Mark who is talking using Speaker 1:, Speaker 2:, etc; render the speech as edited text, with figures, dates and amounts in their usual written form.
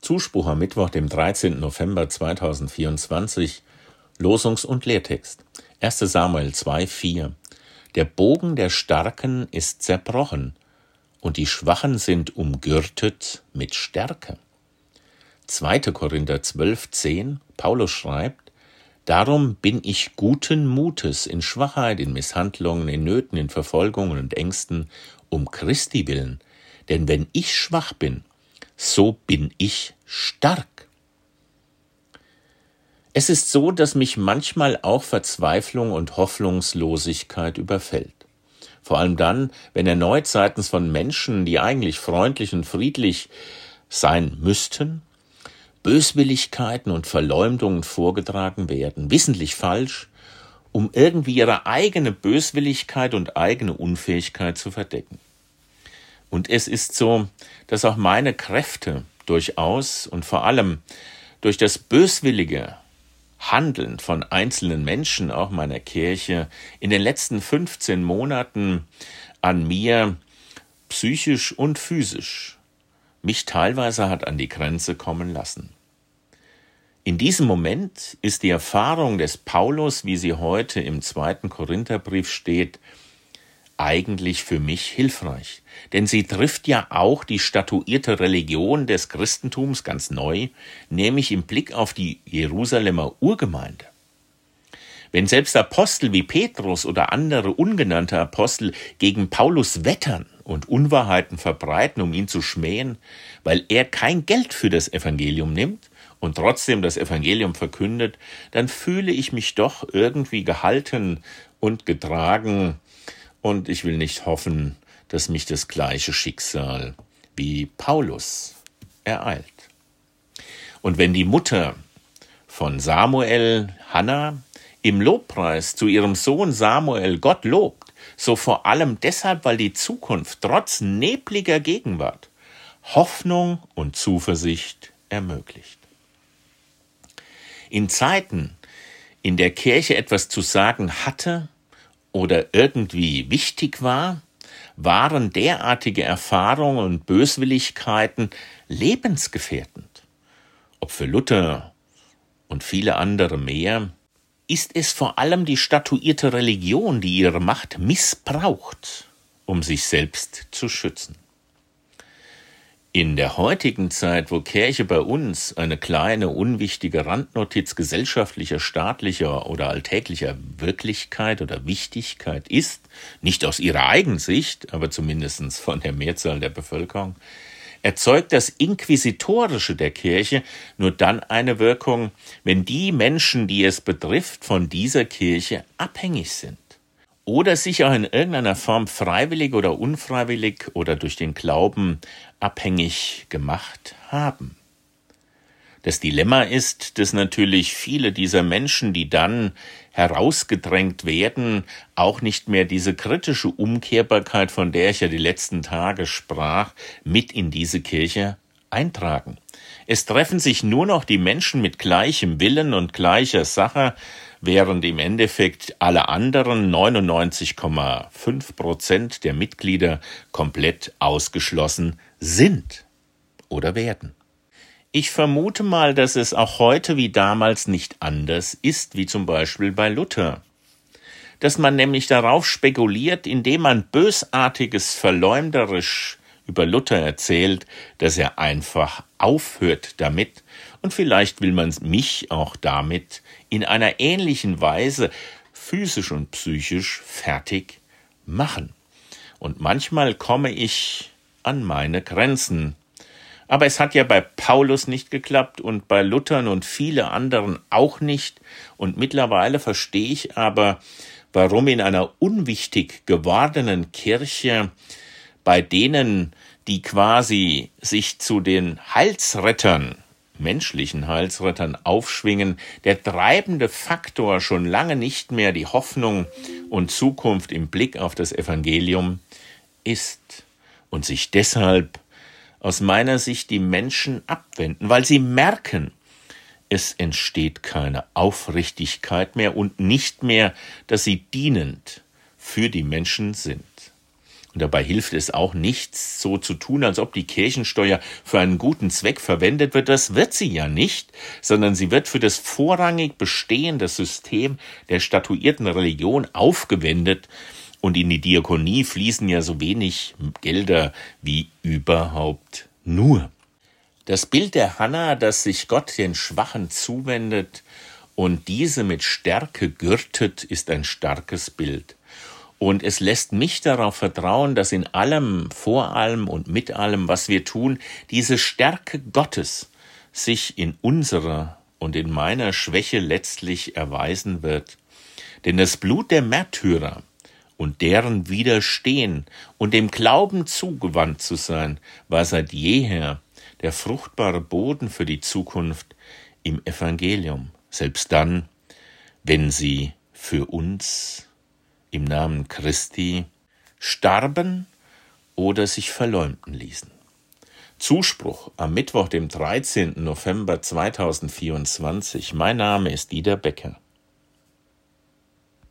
Speaker 1: Zuspruch am Mittwoch, dem 13. November 2024, Losungs- und Lehrtext. 1. Samuel 2,4. Der Bogen der Starken ist zerbrochen, und die Schwachen sind umgürtet mit Stärke. 2. Korinther 12,10. Paulus schreibt: Darum bin ich guten Mutes in Schwachheit, in Misshandlungen, in Nöten, in Verfolgungen und Ängsten, um Christi willen. Denn wenn ich schwach bin, so bin ich stark. Es ist so, dass mich manchmal auch Verzweiflung und Hoffnungslosigkeit überfällt. Vor allem dann, wenn erneut seitens von Menschen, die eigentlich freundlich und friedlich sein müssten, Böswilligkeiten und Verleumdungen vorgetragen werden, wissentlich falsch, um irgendwie ihre eigene Böswilligkeit und eigene Unfähigkeit zu verdecken. Und es ist so, dass auch meine Kräfte durchaus und vor allem durch das böswillige Handeln von einzelnen Menschen, auch meiner Kirche, in den letzten 15 Monaten an mir psychisch und physisch mich teilweise hat an die Grenze kommen lassen. In diesem Moment ist die Erfahrung des Paulus, wie sie heute im 2. Korintherbrief steht, eigentlich für mich hilfreich. Denn sie trifft ja auch die statuierte Religion des Christentums ganz neu, nämlich im Blick auf die Jerusalemer Urgemeinde. Wenn selbst Apostel wie Petrus oder andere ungenannte Apostel gegen Paulus wettern und Unwahrheiten verbreiten, um ihn zu schmähen, weil er kein Geld für das Evangelium nimmt und trotzdem das Evangelium verkündet, dann fühle ich mich doch irgendwie gehalten und getragen, und ich will nicht hoffen, dass mich das gleiche Schicksal wie Paulus ereilt. Und wenn die Mutter von Samuel, Hannah, im Lobpreis zu ihrem Sohn Samuel Gott lobt, so vor allem deshalb, weil die Zukunft trotz nebliger Gegenwart Hoffnung und Zuversicht ermöglicht. In Zeiten, in der Kirche etwas zu sagen hatte oder irgendwie wichtig war, waren derartige Erfahrungen und Böswilligkeiten lebensgefährdend. Ob für Luther und viele andere mehr, ist es vor allem die statuierte Religion, die ihre Macht missbraucht, um sich selbst zu schützen. In der heutigen Zeit, wo Kirche bei uns eine kleine, unwichtige Randnotiz gesellschaftlicher, staatlicher oder alltäglicher Wirklichkeit oder Wichtigkeit ist, nicht aus ihrer Eigensicht, aber zumindest von der Mehrzahl der Bevölkerung, erzeugt das Inquisitorische der Kirche nur dann eine Wirkung, wenn die Menschen, die es betrifft, von dieser Kirche abhängig sind oder sich auch in irgendeiner Form freiwillig oder unfreiwillig oder durch den Glauben abhängig gemacht haben. Das Dilemma ist, dass natürlich viele dieser Menschen, die dann herausgedrängt werden, auch nicht mehr diese kritische Umkehrbarkeit, von der ich ja die letzten Tage sprach, mit in diese Kirche eintragen. Es treffen sich nur noch die Menschen mit gleichem Willen und gleicher Sache, während im Endeffekt alle anderen 99,5% der Mitglieder komplett ausgeschlossen sind oder werden. Ich vermute mal, dass es auch heute wie damals nicht anders ist, wie zum Beispiel bei Luther. Dass man nämlich darauf spekuliert, indem man bösartiges, verleumderisch über Luther erzählt, dass er einfach aufhört damit, und vielleicht will man mich auch damit in einer ähnlichen Weise physisch und psychisch fertig machen. Und manchmal komme ich an meine Grenzen. Aber es hat ja bei Paulus nicht geklappt und bei Luthern und viele anderen auch nicht. Und mittlerweile verstehe ich aber, warum in einer unwichtig gewordenen Kirche bei denen, die quasi sich zu den Heilsrettern, menschlichen Heilsrettern aufschwingen, der treibende Faktor schon lange nicht mehr die Hoffnung und Zukunft im Blick auf das Evangelium ist und sich deshalb aus meiner Sicht die Menschen abwenden, weil sie merken, es entsteht keine Aufrichtigkeit mehr und nicht mehr, dass sie dienend für die Menschen sind. Und dabei hilft es auch nichts, so zu tun, als ob die Kirchensteuer für einen guten Zweck verwendet wird. Das wird sie ja nicht, sondern sie wird für das vorrangig bestehende System der statuierten Religion aufgewendet. Und in die Diakonie fließen ja so wenig Gelder wie überhaupt nur. Das Bild der Hannah, dass sich Gott den Schwachen zuwendet und diese mit Stärke gürtet, ist ein starkes Bild. Und es lässt mich darauf vertrauen, dass in allem, vor allem und mit allem, was wir tun, diese Stärke Gottes sich in unserer und in meiner Schwäche letztlich erweisen wird. Denn das Blut der Märtyrer und deren Widerstehen und dem Glauben zugewandt zu sein, war seit jeher der fruchtbare Boden für die Zukunft im Evangelium, selbst dann, wenn sie für uns im Namen Christi starben oder sich verleumden ließen. Zuspruch am Mittwoch, dem 13. November 2024. Mein Name ist Dieter Becker.